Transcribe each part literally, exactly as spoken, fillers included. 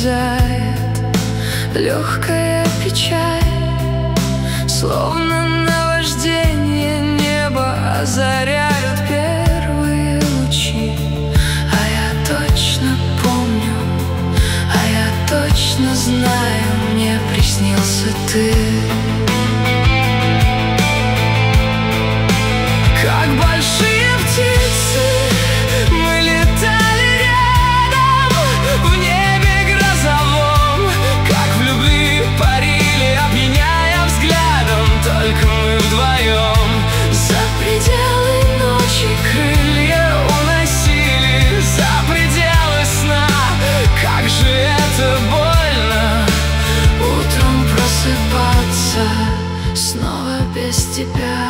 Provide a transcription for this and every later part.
исчезает легкая печаль, словно наваждение неба озаряют первые лучи. А я точно помню, а я точно знаю, мне приснился ты. Как большие птицы мы летали рядом в небе грозовом, как в любви парили, опьяняя взглядом, только мы вдвоем. За пределы ночи крылья уносили, за пределы сна. Как же это больно утром просыпаться снова без тебя.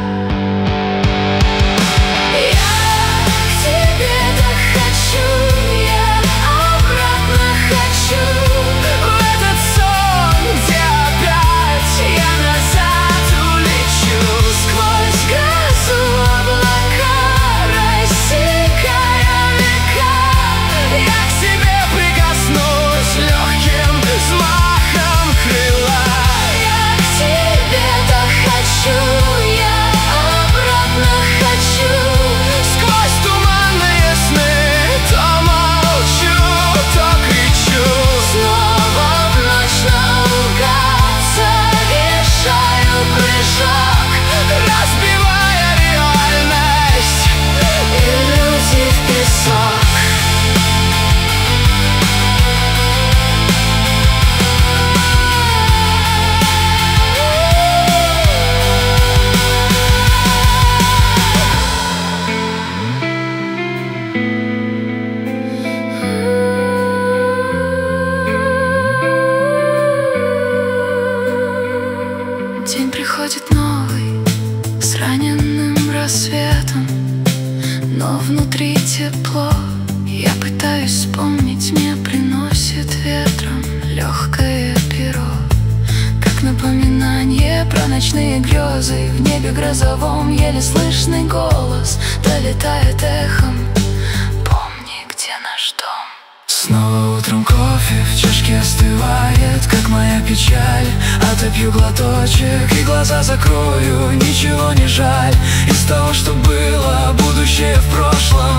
День приходит новый, с раненным рассветом, но внутри тепло. Я пытаюсь вспомнить, мне приносит ветром легкое перо, как напоминание про ночные грезы. В небе грозовом еле слышный голос долетает эхом: помни, где наш дом. Снова утром кофе в чашке остывает, как моя печаль. Отопью глоточек и глаза закрою, ничего не жаль. Из того, что было, будущее в прошлом.